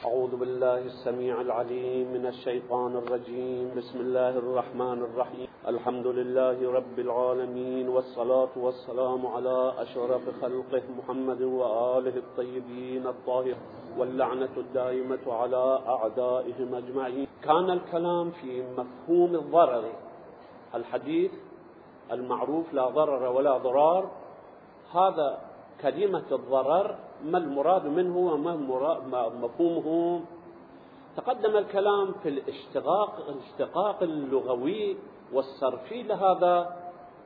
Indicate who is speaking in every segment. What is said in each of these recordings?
Speaker 1: أعوذ بالله السميع العليم من الشيطان الرجيم. بسم الله الرحمن الرحيم. الحمد لله رب العالمين، والصلاة والسلام على أشرف خلقه محمد وآله الطيبين الطاهرين، واللعنة الدائمة على أعدائهم أجمعين. كان الكلام في مفهوم الضرر، الحديث المعروف لا ضرر ولا ضرار. هذا كلمة الضرر ما المراد منه وما مفهومه؟ تقدم الكلام في الاشتقاق اللغوي والصرفي لهذا،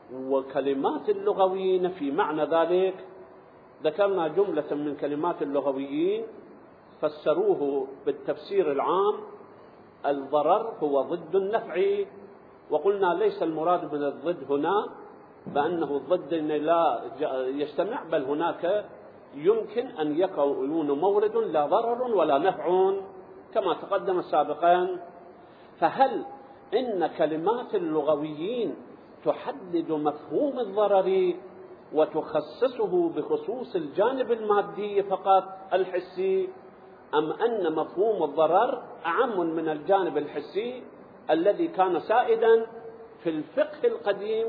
Speaker 1: وكلمات اللغويين في معنى ذلك. ذكرنا جملة من كلمات اللغويين فسروه بالتفسير العام: الضرر هو ضد النفع، وقلنا ليس المراد من الضد هنا بأنه الضد لا يجتمع، بل هناك يمكن أن يكون مورد لا ضرر ولا نفع كما تقدم سابقا. فهل إن كلمات اللغويين تحدد مفهوم الضرر وتخصصه بخصوص الجانب المادي فقط الحسي، أم أن مفهوم الضرر أعم من الجانب الحسي الذي كان سائدا في الفقه القديم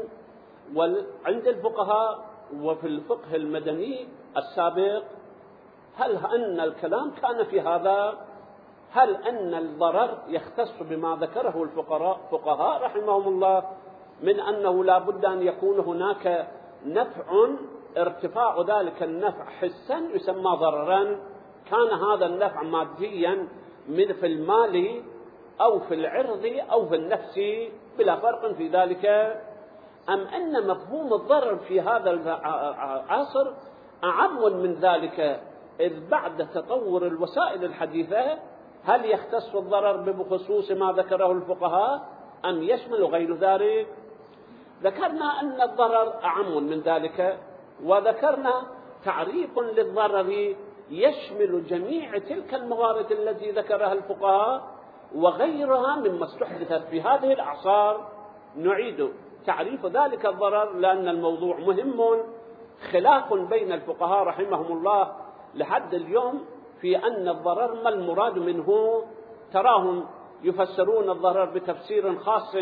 Speaker 1: وعند الفقهاء وفي الفقه المدني السابق؟ هل أن الكلام كان في هذا؟ هل أن الضرر يختص بما ذكره الفقهاء رحمهم الله من أنه لا بد أن يكون هناك نفع، ارتفاع ذلك النفع حسا يسمى ضررا؟ كان هذا النفع ماديا من في المال أو في العرض أو في النفس بلا فرق في ذلك؟ أم أن مفهوم الضرر في هذا العصر أعم من ذلك، إذ بعد تطور الوسائل الحديثة هل يختص الضرر بخصوص ما ذكره الفقهاء أم يشمل غير ذلك؟ ذكرنا أن الضرر أعم من ذلك، وذكرنا تعريف للضرر يشمل جميع تلك الموارد التي ذكرها الفقهاء وغيرها مما استحدثت في هذه الأعصار. نعيد تعريف ذلك الضرر لأن الموضوع مهم، خلاف بين الفقهاء رحمهم الله لحد اليوم في أن الضرر ما المراد منه. تراهم يفسرون الضرر بتفسير خاص،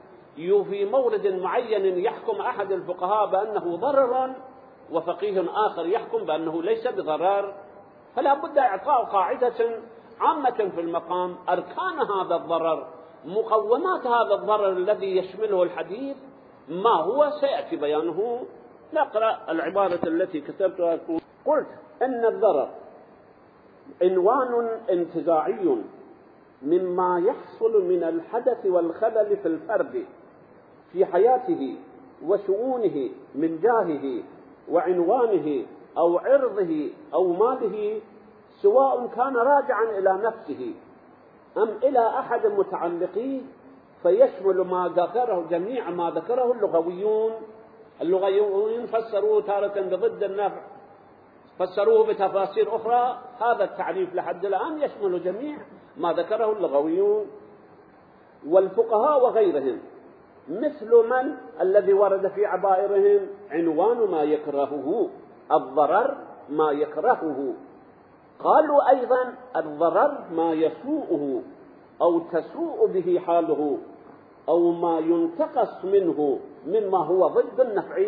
Speaker 1: في مورد معين يحكم أحد الفقهاء بأنه ضرر وفقيه آخر يحكم بأنه ليس بضرر. فلا بد إعطاء قاعدة عامة في المقام: أركان هذا الضرر، مقومات هذا الضرر الذي يشمله الحديث ما هو سيأتي بيانه. نقرأ العبارة التي كتبتها. قلت إن الضرر عنوان انتزاعي مما يحصل من الحدث والخلل في الفرد في حياته وشؤونه من جاهه وعنوانه أو عرضه أو ماله، سواء كان راجعا إلى نفسه أم إلى أحد متعلقيه، فيشمل ما ذكره جميع ما ذكره اللغويون فسروه تارة بضد النفع، فسروه بتفاسير أخرى. هذا التعريف لحد الآن يشمل جميع ما ذكره اللغويون والفقهاء وغيرهم، مثل من الذي ورد في عبائرهم عنوان ما يكرهه الضرر ما يكرهه. قالوا أيضا الضرر ما يسوءه أو تسوء به حاله أو ما ينتقص منه مما هو ضد النفع.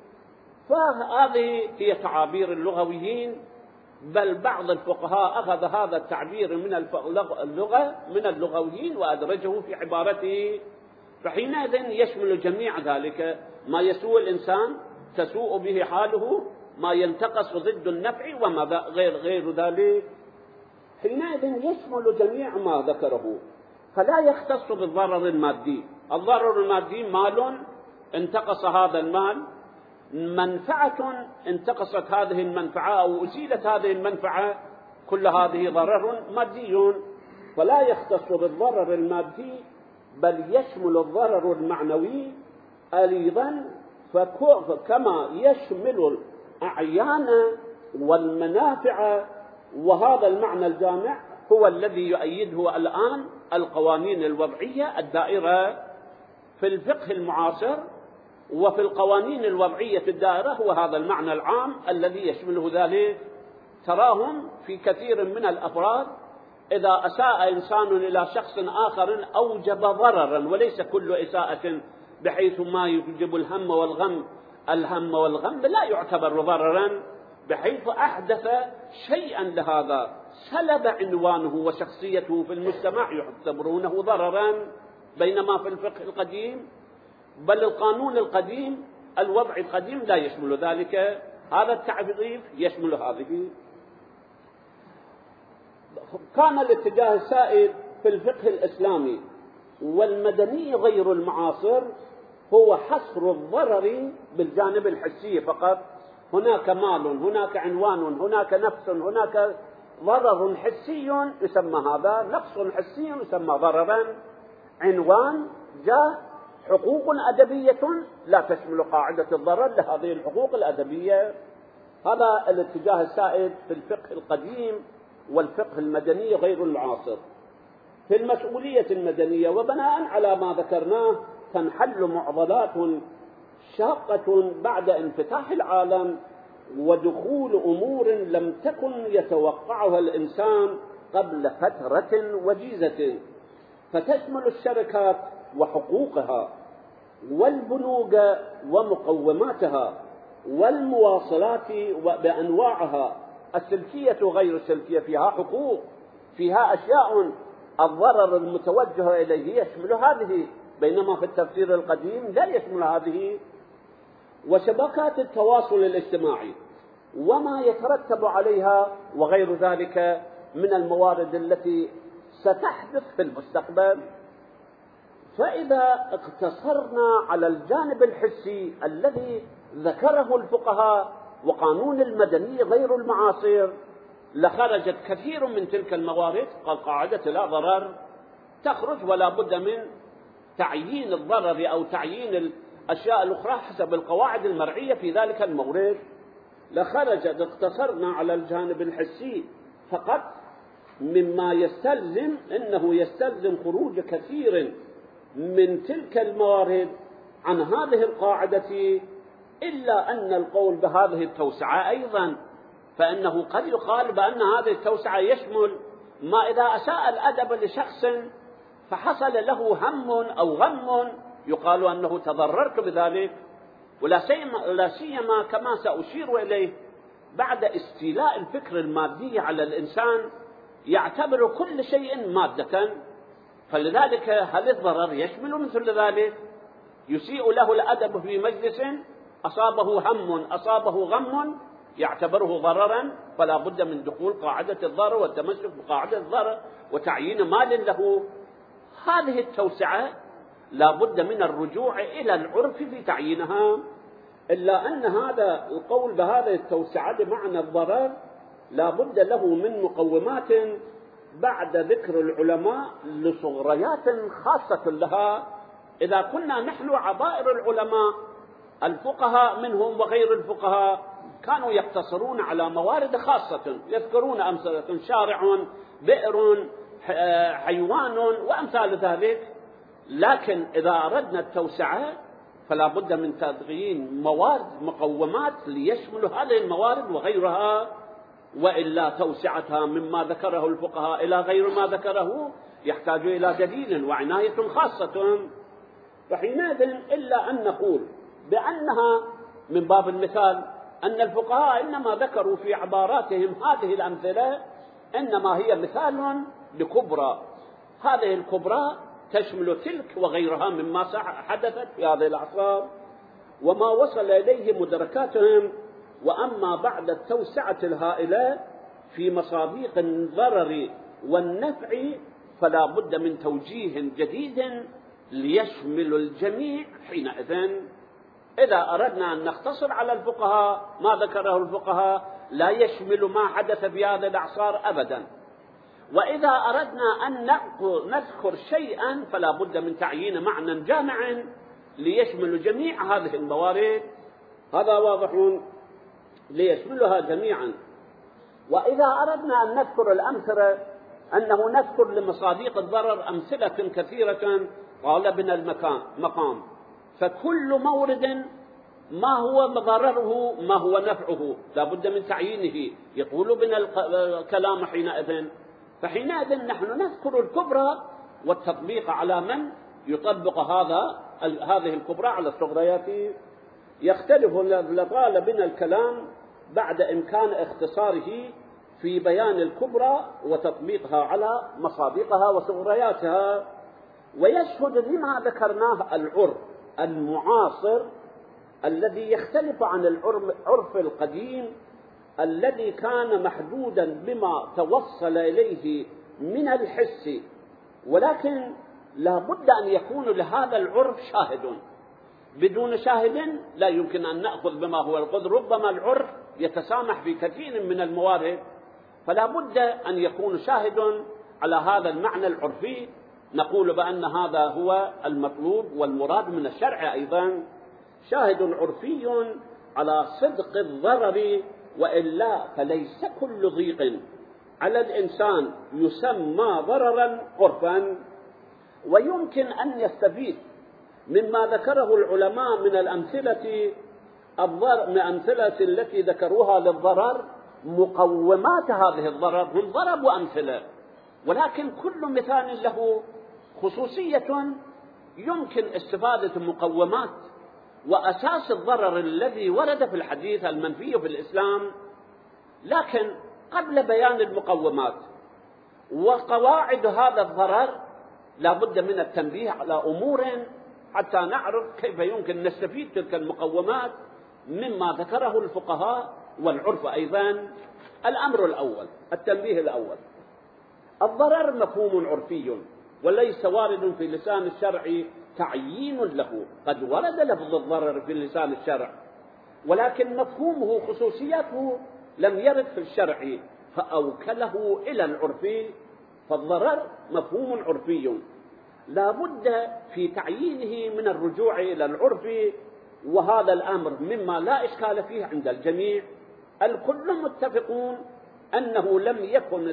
Speaker 1: فهذه هي تعابير اللغويين، بل بعض الفقهاء أخذ هذا التعبير من اللغويين وأدرجه في عبارته، فحينئذ يشمل جميع ذلك: ما يسوء الإنسان، تسوء به حاله، ما ينتقص ضد النفع وما غير ذلك. حينئذ يشمل جميع ما ذكره، فلا يختص بالضرر المادي. الضرر المادي مال انتقص هذا المال، منفعة انتقصت هذه المنفعة أو أزيلت هذه المنفعة، كل هذه ضرر مادي، فلا يختص بالضرر المادي بل يشمل الضرر المعنوي أيضا، فكما يشمل الأعيان والمنافع. وهذا المعنى الجامع هو الذي يؤيده الآن القوانين الوضعية الدائرة في الفقه المعاصر وفي القوانين الوضعية الدائرة، هو هذا المعنى العام الذي يشمله ذلك. تراهم في كثير من الأفراد إذا أساء إنسان إلى شخص آخر أوجب ضررا، وليس كل إساءة بحيث ما يوجب الهم والغم لا يعتبر ضررا، بحيث أحدث شيئا لهذا سلب عنوانه وشخصيته في المجتمع يعتبرونه ضررا. بينما في الفقه القديم بل القانون القديم الوضع القديم لا يشمل ذلك، هذا التعريف يشمل هذه. كان الاتجاه السائد في الفقه الإسلامي والمدني غير المعاصر هو حصر الضرر بالجانب الحسي فقط. هناك مال، هناك عنوان، هناك نفس، هناك ضرر حسي يسمى هذا، نقص حسي يسمى ضررا. عنوان جاء حقوق أدبية لا تشمل قاعدة الضرر لهذه الحقوق الأدبية. هذا الاتجاه السائد في الفقه القديم والفقه المدني غير المعاصر. في المسؤولية المدنية وبناء على ما ذكرناه تنحل معضلات شاقة بعد انفتاح العالم ودخول أمور لم تكن يتوقعها الإنسان قبل فترة وجيزة، فتشمل الشركات وحقوقها، والبنوك ومقوماتها، والمواصلات بأنواعها السلكية وغير السلكية، فيها حقوق، فيها أشياء الضرر المتوجه إليه يشمل هذه، بينما في التفسير القديم لا يشمل هذه. وشبكات التواصل الاجتماعي وما يترتب عليها وغير ذلك من الموارد التي ستحدث في المستقبل. فإذا اقتصرنا على الجانب الحسي الذي ذكره الفقهاء وقانون المدني غير المعاصر لخرجت كثير من تلك الموارد. قال قاعدة لا ضرر تخرج، ولا بد من تعيين الضرر أو تعيين الأشياء الأخرى حسب القواعد المرعية في ذلك المورد. لخرجت اقتصرنا على الجانب الحسي فقط، مما يستلزم أنه يستلزم خروج كثير من تلك الموارد عن هذه القاعدة، إلا أن القول بهذه التوسعة أيضا فإنه قد يقال بأن هذه التوسعة يشمل ما إذا أساء الأدب لشخص فحصل له هم أو غم يقال أنه تضررت بذلك، ولا سيما كما سأشير إليه بعد استيلاء الفكر المادي على الإنسان يعتبر كل شيء مادة. فلذلك هل الضرر يشمل مثل ذلك؟ يسيء له الأدب في مجلس أصابه هم أصابه غم يعتبره ضررا، فلا بد من دخول قاعدة الضرر والتمسك بقاعدة الضرر وتعيين مال له. هذه التوسعة لا بد من الرجوع إلى العرف في تعيينها، إلا أن هذا القول بهذه التوسعة بمعنى الضرر لا بد له من مقومات بعد ذكر العلماء لصغريات خاصة لها. إذا كنا نحن عبائر العلماء الفقهاء منهم وغير الفقهاء كانوا يقتصرون على موارد خاصة، يذكرون أمثلة شارع، بئر، حيوان وأمثال ذلك. لكن إذا أردنا التوسعة فلا بد من تدغين موارد مقومات ليشمل هذه الموارد وغيرها، وإلا توسعتها مما ذكره الفقهاء إلى غير ما ذكره يحتاج إلى دليل وعناية خاصة. فحينئذ إلا أن نقول بأنها من باب المثال أن الفقهاء إنما ذكروا في عباراتهم هذه الأمثلة إنما هي مثال لكبرى، هذه الكبرى تشمل تلك وغيرها مما حدثت في هذه الأعصار وما وصل إليه مدركاتهم. وأما بعد التوسعة الهائلة في مصادق الضرر والنفع فلا بد من توجيه جديد ليشمل الجميع. حينئذ إذا أردنا أن نقتصر على الفقهاء ما ذكره الفقهاء لا يشمل ما حدث في هذه الأعصار أبدا، وإذا أردنا أن نذكر شيئا فلا بد من تعيين معنى جامع ليشمل جميع هذه الموارد. هذا واضح ليشملها جميعا. وإذا أردنا أن نذكر الأمثلة أنه نذكر لمصادق الضرر أمثلة كثيرة قال بنا المقام، فكل مورد ما هو ضرره ما هو نفعه لا بد من تعيينه. يقول بنا الكلام حينئذ فحينئذ نحن نذكر الكبرى والتطبيق على من يطبق هذه الكبرى على الصغريات. يختلف لطال بنا الكلام بعد إمكان اختصاره في بيان الكبرى وتطبيقها على مصادقها وصغرياتها. ويشهد لما ذكرناه العرف المعاصر الذي يختلف عن العرف القديم الذي كان محدودا بما توصل إليه من الحس، ولكن لا بد أن يكون لهذا العرف شاهد. بدون شاهد لا يمكن أن نأخذ بما هو القدر. ربما العرف يتسامح في كثير من الموارد، فلا بد أن يكون شاهد على هذا المعنى العرفي. نقول بأن هذا هو المطلوب والمراد من الشرع أيضا، شاهد عرفي على صدق الضرر، وإلا فليس كل ضيق على الإنسان يسمى ضررا عرفا. ويمكن أن يستفيد مما ذكره العلماء من الأمثلة التي ذكروها للضرر مقومات هذه الضرر. هم ضربوا أمثلة، ولكن كل مثال له خصوصية يمكن استفادة مقومات وأساس الضرر الذي ورد في الحديث المنفي في الإسلام. لكن قبل بيان المقومات وقواعد هذا الضرر لا بد من التنبيه على أمور حتى نعرف كيف يمكن نستفيد تلك المقومات مما ذكره الفقهاء والعرف أيضا. الأمر الأول، التنبيه الأول: الضرر مفهوم عرفي وليس وارد في لسان الشرع تعيين له. قد ورد لفظ الضرر في لسان الشرع، ولكن مفهومه خصوصيته لم يرد في الشرع فأوكله إلى العرف. فالضرر مفهوم عرفي لا بد في تعيينه من الرجوع إلى العرف، وهذا الأمر مما لا إشكال فيه عند الجميع. الكل متفقون أنه لم يكن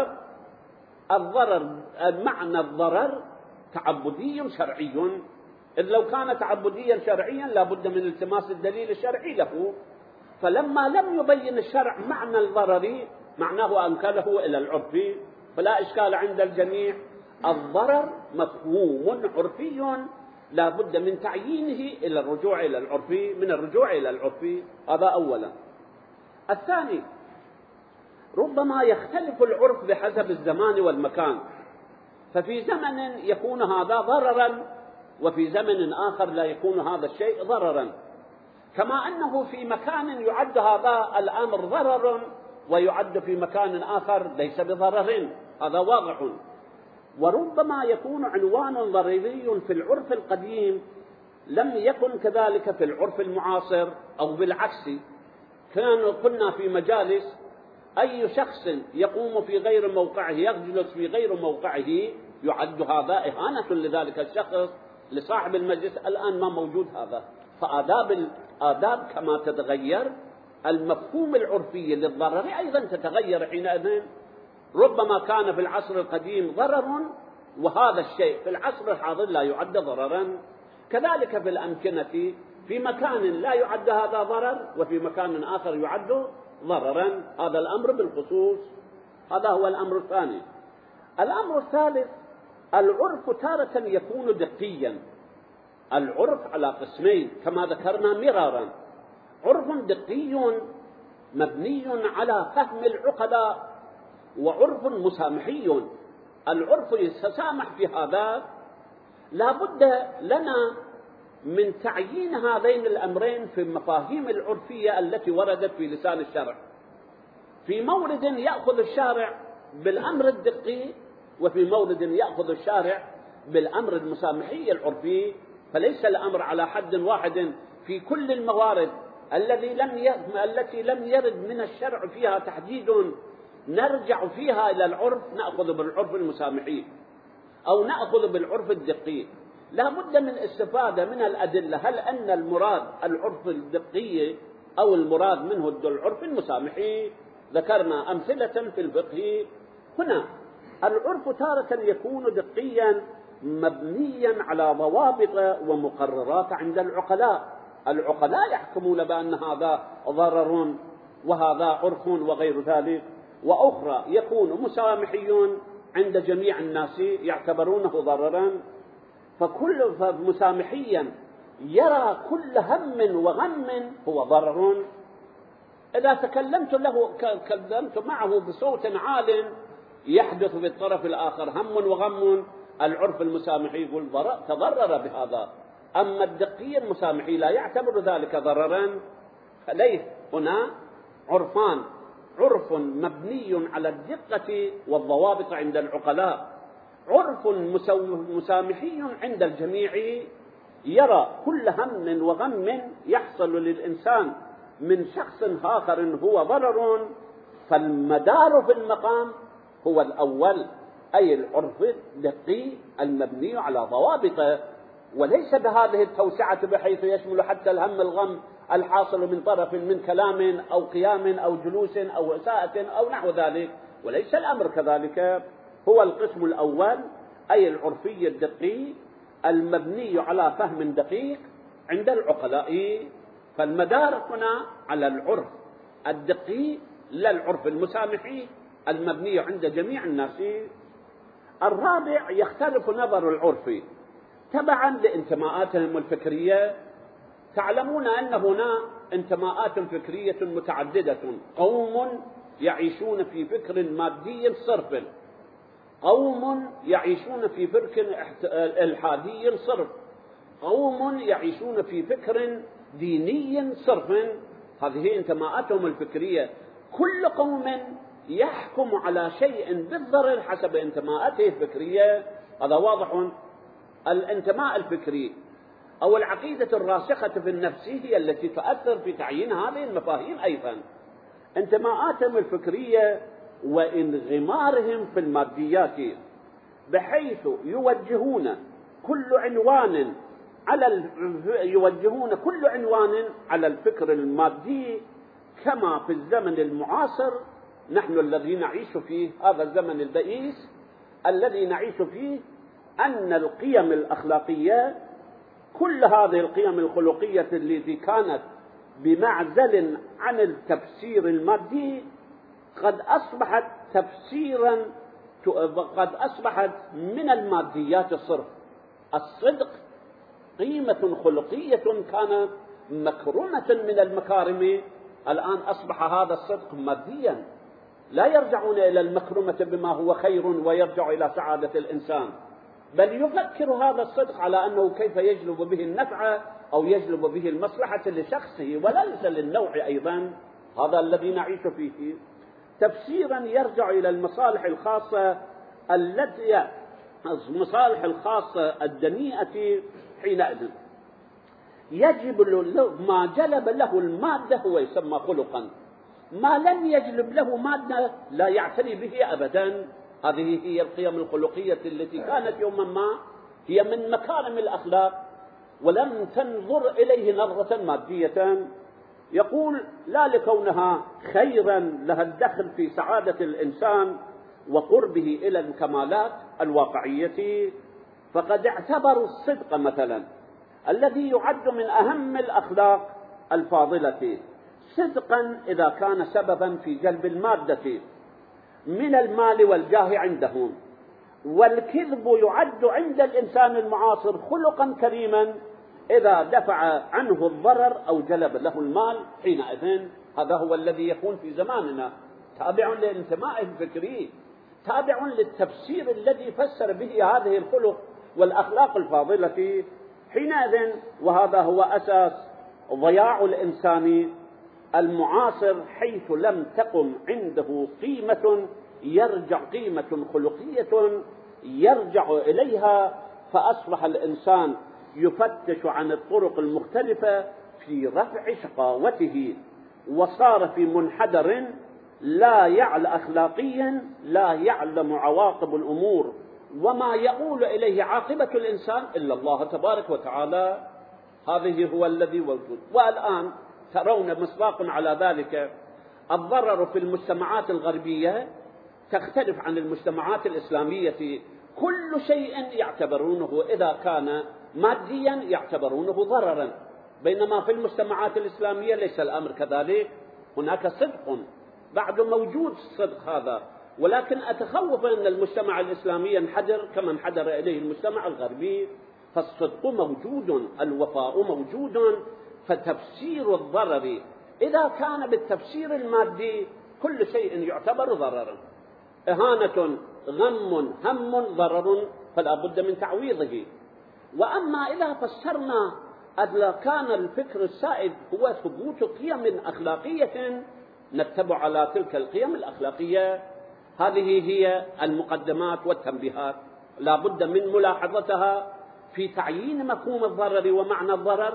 Speaker 1: معنى الضرر تعبدي شرعي. إذ لو كان تعبديا شرعيا لا بد من التماس الدليل الشرعي له. فلما لم يبين الشرع معنى الضرر معناه أنكله إلى العرف، فلا إشكال عند الجميع. الضرر مفهوم عرفي لا بد من تعيينه إلى الرجوع إلى العرف، من الرجوع إلى العرف. هذا أولا. الثاني: ربما يختلف العرف بحسب الزمان والمكان، ففي زمن يكون هذا ضررا وفي زمن آخر لا يكون هذا الشيء ضررا، كما أنه في مكان يعد هذا الأمر ضرر ويعد في مكان آخر ليس بضرر. هذا واضح. وربما يكون عنوان ضريري في العرف القديم لم يكن كذلك في العرف المعاصر، أو بالعكس. كنا في مجالس أي شخص يقوم في غير موقعه، يجلس في غير موقعه، يعد هذا إهانة لذلك الشخص لصاحب المجلس. الآن ما موجود هذا. فآداب كما تتغير المفهوم العرفي للضرر أيضا تتغير حينئذ. ربما كان في العصر القديم ضرر وهذا الشيء في العصر الحاضر لا يعد ضررا. كذلك في الأمكنة، في مكان لا يعد هذا ضرر وفي مكان آخر يعد ضررا. هذا الأمر بالخصوص. هذا هو الأمر الثاني. الأمر الثالث: العرف تارة يكون دقيا. العرف على قسمين كما ذكرنا مرارا: عرف دقي مبني على فهم العقلاء، وعرف مسامحي. العرف يتسامح في هذا. لا بد لنا من تعيين هذين الأمرين في المفاهيم العرفية التي وردت في لسان الشرع. في مورد يأخذ الشارع بالأمر الدقي، وفي مورد يأخذ الشارع بالأمر المسامحي العرفي. فليس الأمر على حد واحد في كل الموارد التي لم يرد من الشرع فيها تحديد نرجع فيها إلى العرف نأخذ بالعرف المسامحي أو نأخذ بالعرف الدقي. لا بد من استفادة من الأدلة. هل أن المراد العرف الدقي أو المراد منه العرف المسامحي؟ ذكرنا أمثلة في الفقه. هنا العرف تارة يكون دقيا مبنيا على ضوابط ومقررات عند العقلاء. العقلاء يحكمون بأن هذا ضرر وهذا عرف وغير ذلك. وأخرى يكون مسامحيون عند جميع الناس يعتبرونه ضررا، فكل مسامحيا يرى كل هم وغم هو ضرر. إذا تكلمت معه بصوت عال يحدث بالطرف الآخر هم وغم، العرف المسامحي يقول تضرر بهذا. أما الدقي المسامحي لا يعتبر ذلك ضررا. فليس هنا عرفان: عرف مبني على الدقة والضوابط عند العقلاء، عرف مسامحي عند الجميع يرى كل هم وغم يحصل للإنسان من شخص آخر هو ضرر، فالمدار في المقام هو الأول، أي العرف الدقي المبني على ضوابطه، وليس بهذه التوسعة بحيث يشمل حتى الهم الغم الحاصل من طرف من كلام أو قيام أو جلوس أو إساءة أو نحو ذلك، وليس الأمر كذلك. هو القسم الأول أي العرفي الدقي المبني على فهم دقيق عند العقلاء، فالمدار هنا على العرف الدقي لا العرف المسامحي المبني عند جميع الناس. الرابع يختلف نظر العرف تبعا لانتماءاتهم الفكرية. تعلمون أن هنا انتماءات فكرية متعددة: قوم يعيشون في فكر مادي صرف، قوم يعيشون في فكر الحادي صرف، قوم يعيشون في فكر ديني صرف. هذه انتماءاتهم الفكرية. كل قوم يحكم على شيء بالضرر حسب انتماءاته الفكرية. هذا واضح. الانتماء الفكري أو العقيدة الراسخة في النفس هي التي تؤثر في تعيين هذه المفاهيم أيضا. انتماءاتهم الفكرية وانغمارهم في الماديات بحيث يوجهون كل عنوان على الفكر المادي، كما في الزمن المعاصر نحن الذي نعيش فيه، هذا الزمن البئيس الذي نعيش فيه، أن القيم الأخلاقية كل هذه القيم الخلقية التي كانت بمعزل عن التفسير المادي قد أصبحت من الماديات الصرف. الصدق قيمة خلقية كانت مكرمة من المكارم، الآن أصبح هذا الصدق ماديا، لا يرجعون إلى المكرمة بما هو خير ويرجع إلى سعادة الإنسان، بل يفكر هذا الصدق على أنه كيف يجلب به النفع أو يجلب به المصلحة لشخصه وليس للنوع أيضا. هذا الذي نعيش فيه تفسيرا يرجع إلى المصالح الخاصة الدنيئة. حينئذ يجب ما جلب له المادة هو يسمى خلقا، ما لم يجلب له مادة لا يعتني به أبدا. هذه هي القيم الخلقية التي كانت يوما ما هي من مكارم الأخلاق ولم تنظر إليه نظرة مادية. يقول: لا لكونها خيرا لها الدخل في سعادة الإنسان وقربه إلى الكمالات الواقعية، فقد اعتبروا الصدق مثلا الذي يعد من أهم الأخلاق الفاضلة صدقا إذا كان سببا في جلب المادة من المال والجاه عندهم، والكذب يعد عند الإنسان المعاصر خلقا كريما إذا دفع عنه الضرر أو جلب له المال. حينئذ هذا هو الذي يكون في زماننا، تابع للانتماء الفكري، تابع للتفسير الذي فسر به هذه الخلق والأخلاق الفاضلة. حينئذ وهذا هو أساس ضياع الإنسان المعاصر، حيث لم تقم عنده قيمة خلقية يرجع إليها، فأصبح الإنسان يفتش عن الطرق المختلفة في رفع شقاوته، وصار في منحدر أخلاقيا لا يعلم عواقب الأمور وما يقول إليه عاقبة الإنسان إلا الله تبارك وتعالى. هذه هو الذي وجود. والآن ترون مصداق على ذلك الضرر في المجتمعات الغربية تختلف عن المجتمعات الإسلامية. كل شيء يعتبرونه إذا كان ماديا يعتبرونه ضررا، بينما في المجتمعات الإسلامية ليس الأمر كذلك. هناك صدق بعد موجود الصدق هذا، ولكن أتخوف أن المجتمع الإسلامي ينحدر كما انحدر إليه المجتمع الغربي. فالصدق موجود، الوفاء موجود، فتفسير الضرر إذا كان بالتفسير المادي كل شيء يعتبر ضررا، إهانة، غم، هم، ضرر، فلا بد من تعويضه. وأما إذا فسرنا إذا كان الفكر السائد هو ثبوت قيم أخلاقية نتبع على تلك القيم الأخلاقية. هذه هي المقدمات والتنبيهات لا بد من ملاحظتها في تعيين مفهوم الضرر ومعنى الضرر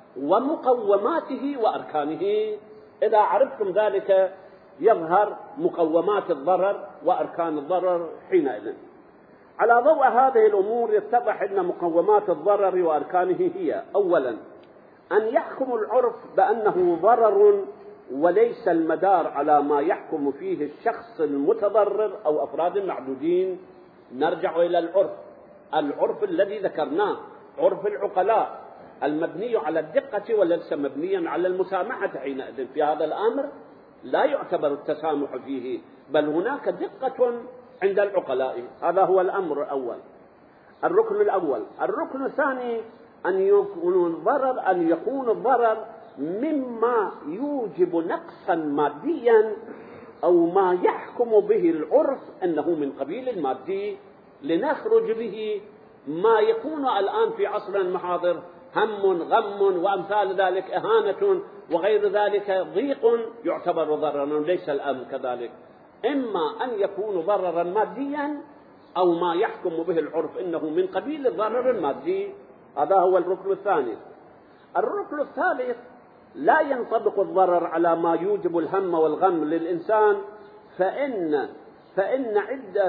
Speaker 1: ومقوماته وأركانه. إذا عرفتم ذلك يظهر مقومات الضرر وأركان الضرر حينئذ. على ضوء هذه الأمور يتضح أن مقومات الضرر وأركانه هي: أولا أن يحكم العرف بأنه ضرر وليس المدار على ما يحكم فيه الشخص المتضرر أو أفراد معدودين. نرجع إلى العرف الذي ذكرناه، عرف العقلاء المبني على الدقة وليس مبنيا على المسامحة. حينئذ في هذا الأمر لا يعتبر التسامح فيه، بل هناك دقة عند العقلاء. هذا هو الأمر الأول، الركن الأول. الركن الثاني أن يكون الضرر مما يوجب نقصا ماديا أو ما يحكم به العرف أنه من قبيل المادي، لنخرج به ما يكون الآن في عصرنا المحاضر هم، غم، وأمثال ذلك، إهانة وغير ذلك، ضيق يعتبر ضررا، ليس الأمر كذلك. إما أن يكون ضررا ماديا أو ما يحكم به العرف إنه من قبيل الضرر المادي. هذا هو الركن الثاني. الركن الثالث: لا ينطبق الضرر على ما يوجب الهم والغم للإنسان، فإن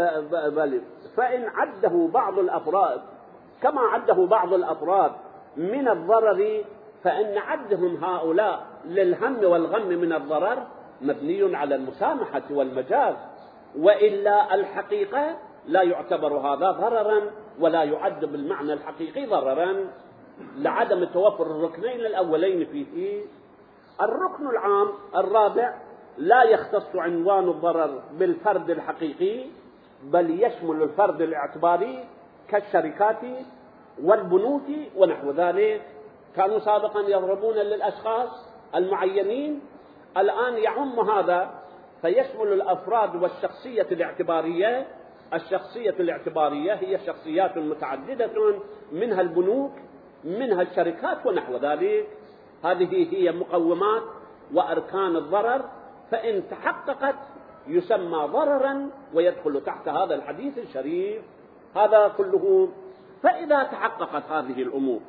Speaker 1: عده بعض الأفراد كما عده بعض الأفراد من الضرر، فإن عدهم هؤلاء للهم والغم من الضرر مبني على المسامحة والمجاز، وإلا الحقيقة لا يعتبر هذا ضررا ولا يعد بالمعنى الحقيقي ضررا لعدم توفر الركنين الأولين فيه. الركن العام الرابع: لا يختص عنوان الضرر بالفرد الحقيقي، بل يشمل الفرد الاعتباري كالشركات والبنوك ونحو ذلك. كانوا سابقا يضربون للأشخاص المعينين، الآن يعم هذا فيشمل الأفراد والشخصية الاعتبارية. الشخصية الاعتبارية هي شخصيات متعددة، منها البنوك، منها الشركات ونحو ذلك. هذه هي مقومات وأركان الضرر، فإن تحققت يسمى ضررا ويدخل تحت هذا الحديث الشريف. هذا كله. فإذا تحققت هذه الأمور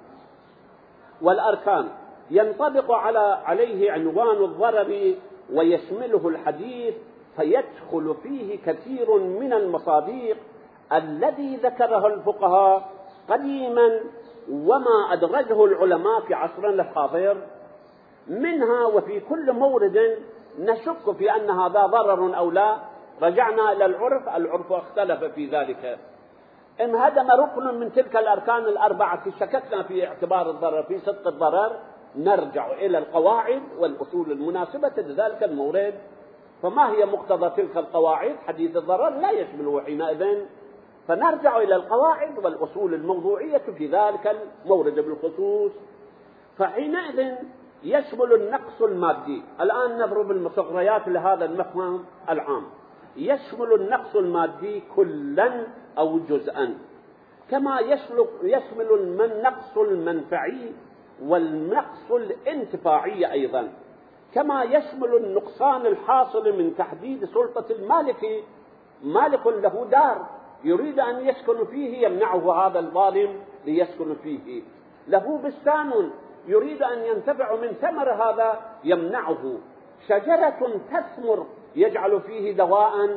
Speaker 1: والأركان ينطبق عليه عنوان الضرر ويشمله الحديث، فيدخل فيه كثير من المصادق الذي ذكره الفقهاء قديما وما أدرجه العلماء في عصرنا الحاضر. منها وفي كل مورد نشك في أن هذا ضرر أو لا. رجعنا إلى العرف اختلف في ذلك. انهدم ركن من تلك الأركان الأربعة شككنا في اعتبار الضرر في صدق الضرر، نرجع إلى القواعد والأصول المناسبة لذلك المورد. فما هي مقتضى تلك القواعد؟ حديث الضرر لا يشمله حينئذ، فنرجع إلى القواعد والأصول الموضوعية في ذلك المورد بالخصوص. فحينئذ يشمل النقص المادي. الآن نضرب المصغريات لهذا المفهوم العام. يشمل النقص المادي كلا أو جزءا، كما يشمل النقص المنفعي والنقص الانتفاعي أيضا، كما يشمل النقصان الحاصل من تحديد سلطة المالك. مالك له دار يريد أن يسكن فيه، يمنعه هذا الظالم ليسكن فيه. له بستان يريد أن ينتفع من ثمر هذا، يمنعه. شجرة تثمر يجعل فيه دواء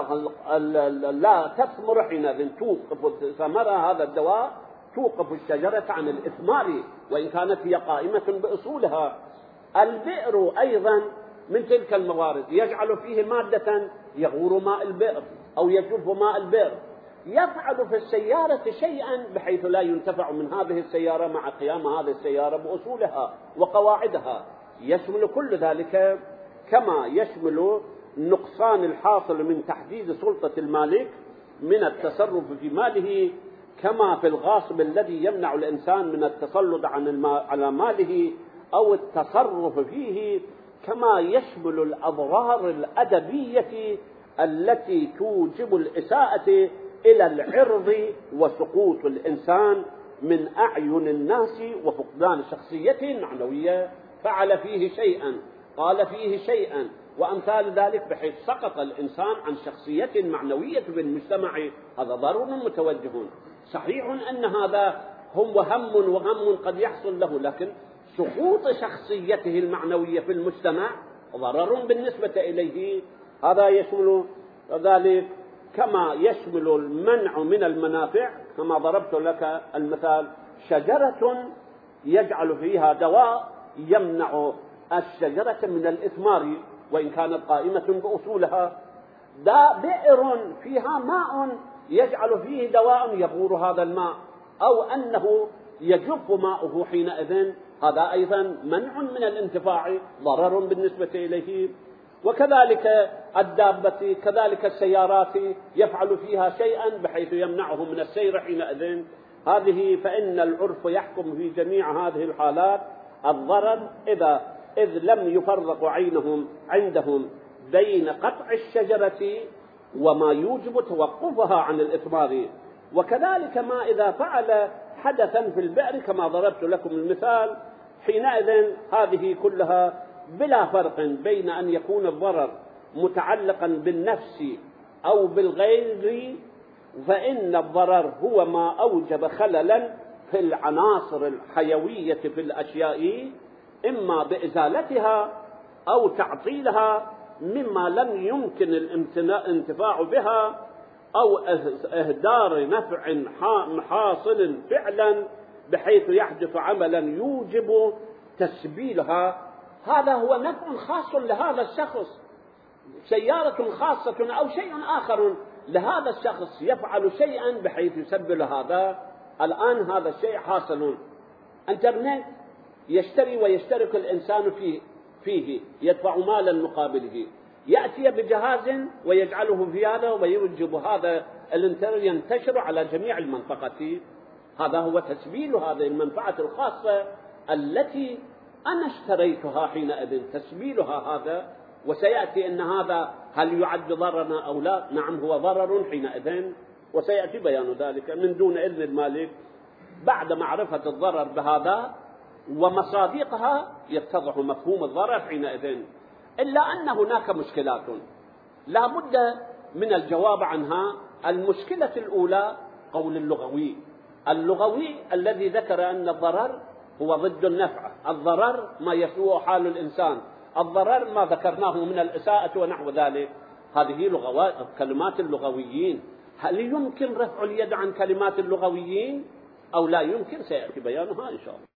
Speaker 1: لا تثمر، حينئذ توقف ثمر هذا الدواء، توقف الشجرة عن الإثمار وإن كانت هي قائمة بأصولها. البئر أيضا من تلك الموارد، يجعل فيه مادة يغور ماء البئر أو يجف ماء البئر. يفعل في السيارة شيئا بحيث لا ينتفع من هذه السيارة مع قيام هذه السيارة بأصولها وقواعدها. يشمل كل ذلك، كما يشمل النقصان الحاصل من تحديد سلطة المالك من التصرف في ماله، كما في الغاصب الذي يمنع الإنسان من التسلط على ماله أو التصرف فيه، كما يشمل الأضرار الأدبية التي توجب الإساءة إلى العرض وسقوط الإنسان من أعين الناس وفقدان شخصيته معنوية، فعل فيه شيئا، قال فيه شيئا وأمثال ذلك، بحيث سقط الإنسان عن شخصية معنوية في المجتمع. هذا ضرر متوجه. صحيح أن هذا هم وهم قد يحصل له، لكن سقوط شخصيته المعنوية في المجتمع ضرر بالنسبة إليه. هذا يشمل ذلك كما يشمل المنع من المنافع، كما ضربت لك المثال، شجرة يجعل فيها دواء يمنع الشجرة من الإثمار وإن كانت قائمة بأصولها. بئر فيها ماء يجعل فيه دواء يبور هذا الماء، أو أنه يجف ماؤه حينئذ، هذا أيضا منع من الانتفاع، ضرر بالنسبة إليه. وكذلك الدابة، كذلك السيارات يفعل فيها شيئا بحيث يمنعه من السير حينئذ. هذه فإن العرف يحكم في جميع هذه الحالات الضرر إذ لم يفرق عندهم بين قطع الشجرة وما يوجب توقفها عن الإثمار. وكذلك ما إذا فعل حدثا في البئر كما ضربت لكم المثال، حينئذ هذه كلها بلا فرق بين أن يكون الضرر متعلقا بالنفس أو بالغير، فإن الضرر هو ما أوجب خللا في العناصر الحيوية في الأشياء، إما بإزالتها أو تعطيلها مما لم يمكن الانتفاع بها، أو إهدار نفع حاصل فعلا بحيث يحدث عملا يوجب تسبيلها. هذا هو نفع خاص لهذا الشخص، سيارة خاصة أو شيء آخر لهذا الشخص يفعل شيئا بحيث يسبل هذا. الآن هذا الشيء حاصل، انترنت يشتري ويشترك الإنسان فيه يدفع مالا مقابله، يأتي بجهاز ويجعله في هذا ويوجب هذا الانترنت ينتشر على جميع المنطقة. هذا هو تسبيل هذه المنفعة الخاصة التي أنا اشتريتها حينئذ، تسبيلها هذا. وسيأتي أن هذا هل يعد ضررا أو لا؟ نعم هو ضرر حينئذ، وسيأتي بيان ذلك من دون إذن المالك. بعد معرفة الضرر بهذا ومصادقها يتضح مفهوم الضرر حينئذ. إلا أن هناك مشكلات لا بد من الجواب عنها. المشكلة الأولى قول اللغوي الذي ذكر أن الضرر هو ضد النفع، الضرر ما يسوء حال الإنسان، الضرر ما ذكرناه من الإساءة ونحو ذلك. هذه كلمات اللغويين. هل يمكن رفع اليد عن كلمات اللغويين أو لا يمكن؟ سيأتي بيانها إن شاء الله.